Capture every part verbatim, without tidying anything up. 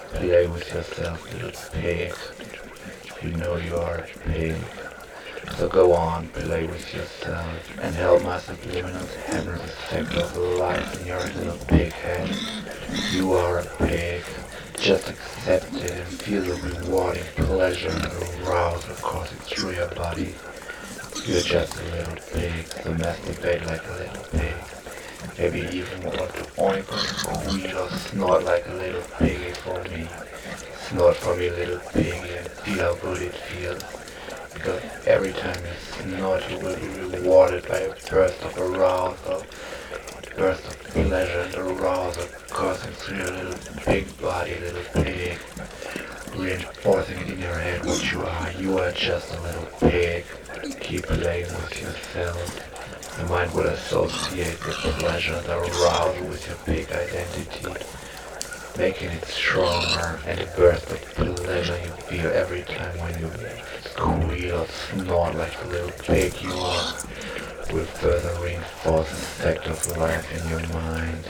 Play with yourself, little pig. You know you are a pig. So go on, play with yourself and help my subliminals handle the effect of life in your little pig head. You are a pig. Just accept it and feel the rewarding pleasure and arousal coursing through your body. You're just a little pig, so masturbate like a little pig. Maybe even want to oink or squeal or snort like a little piggy for me. Snort for me, little piggy, and feel how good it feels. Because every time you snort, you will be rewarded by a burst of arousal, a burst of pleasure and arousal coursing through your little pig body, little pig, reinforcing it in your head what you are. You are just a little pig. Keep playing with yourself. Your mind will associate the pleasure and arousal with your pig identity, making it stronger, and the burst of pleasure you feel every time when you squeal or snort like the little pig you are will further reinforce the effect of life in your mind.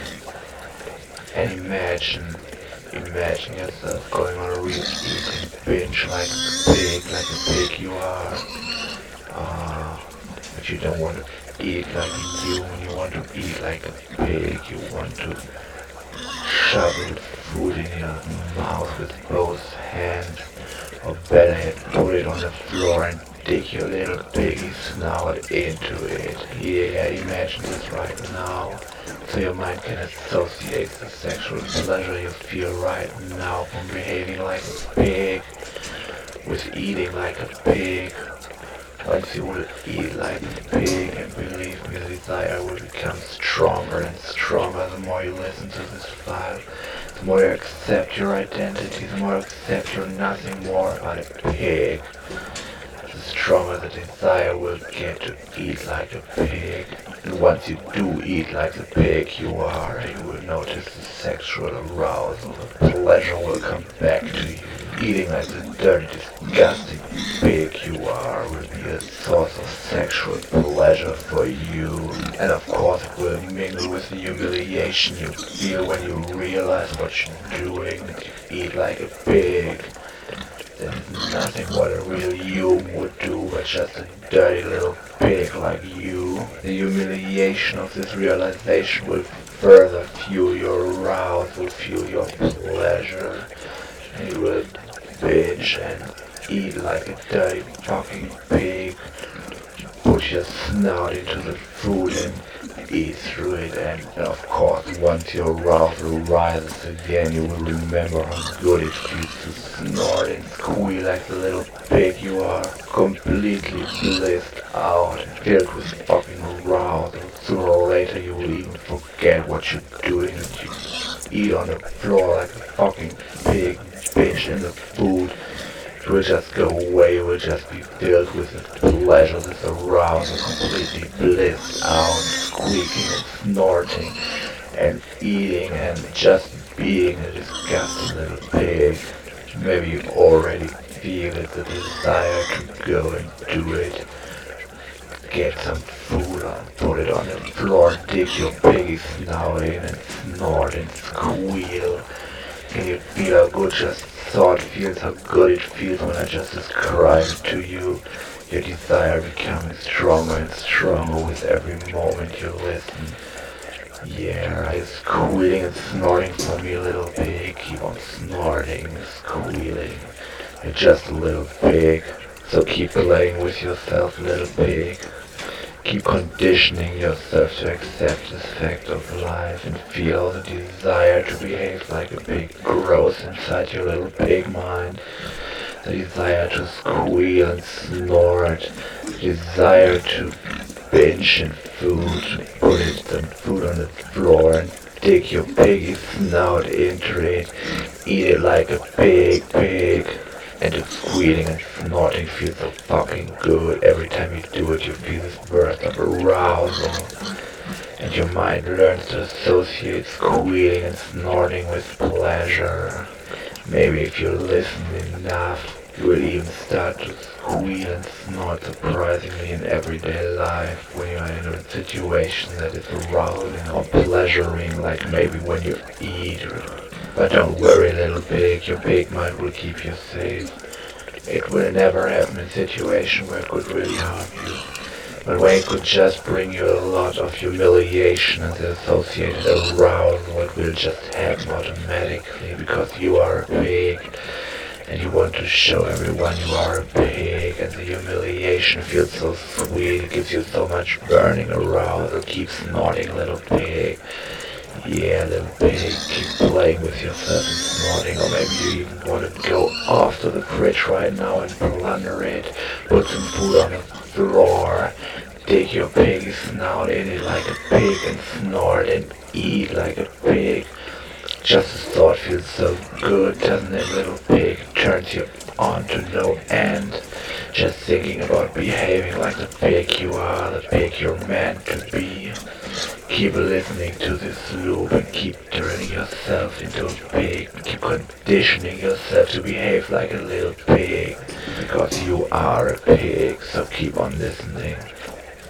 And imagine, imagine yourself going on a real eating binge like a pig, like a pig you are. Ah, but you don't want to eat like you, you want to eat like a pig, you want to shovel food in your mouth with both hands, or better yet, put it on the floor and dig your little piggy snout into it. Yeah, imagine this right now, so your mind can associate the sexual pleasure you feel right now from behaving like a pig with eating like a pig. Once you will eat like a pig, and believe me, the desire will become stronger and stronger the more you listen to this file. The more you accept your identity, the more you accept you're nothing more but a pig. The stronger the desire will get to eat like a pig. And once you do eat like the pig you are, you will notice the sexual arousal. The pleasure will come back to you. Eating like the dirty, disgusting pig you are will be a source of sexual pleasure for you. And of course it will mingle with the humiliation you feel when you realize what you're doing, that you eat like a pig. There's nothing what a real human would do but just a dirty little pig like you. The humiliation of this realization will further fuel your arousal, fuel your pleasure. And you will binge and eat like a dirty fucking pig. Put your snout into the food and eat through it, and of course once your arousal rises again you will remember how good it feels to snort and squeal like the little pig you are, completely blissed out and filled with fucking arousal. Sooner or later you will even forget what you're doing and you eat on the floor like a fucking pig, bitch in the food. It will just go away, it will just be filled with the pleasure, this arousal, completely blissed out, squeaking and snorting and eating and just being a disgusting little pig. Maybe you already feel it, the desire to go and do it. Get some food on, put it on the floor, dig your piggy snout in and snort and squeal. Can you feel how good just thought feels, how good it feels when I just describe it to you? Your desire becoming stronger and stronger with every moment you listen. Yeah, are you squealing and snorting for me, little pig? Keep on snorting, squealing. You're just a little pig, so keep playing with yourself, little pig. Keep conditioning yourself to accept this fact of life and feel the desire to behave like a pig grows inside your little pig mind. The desire to squeal and snort, the desire to binge in food, to put it, the food on the floor and dig your piggy snout into it, eat it like a pig, pig. And the squealing and snorting feels so fucking good. Every time you do it, you feel this burst of arousal. And your mind learns to associate squealing and snorting with pleasure. Maybe if you listen enough, you will even start to squeal and snort surprisingly in everyday life when you are in a situation that is arousing or pleasuring, like maybe when you eat or But don't worry, little pig, your pig mind will keep you safe. It will never happen in a situation where it could really harm you. But when it could just bring you a lot of humiliation and the associated arousal, it will just happen automatically because you are a pig. And you want to show everyone you are a pig, and the humiliation feels so sweet, it gives you so much burning arousal. Keep snorting, little pig. Yeah, little pig, keep playing with yourself and snorting, or maybe you even want to go off to the fridge right now and plunder it, put some food on the floor, dig your piggy snout in it like a pig and snort and eat like a pig. Just the thought feels so good, doesn't it, little pig? It turns you on to no end. Just thinking about behaving like the pig you are, the pig you're meant to be. Keep listening to this loop and keep turning yourself into a pig. Keep conditioning yourself to behave like a little pig. Because you are a pig, so keep on listening.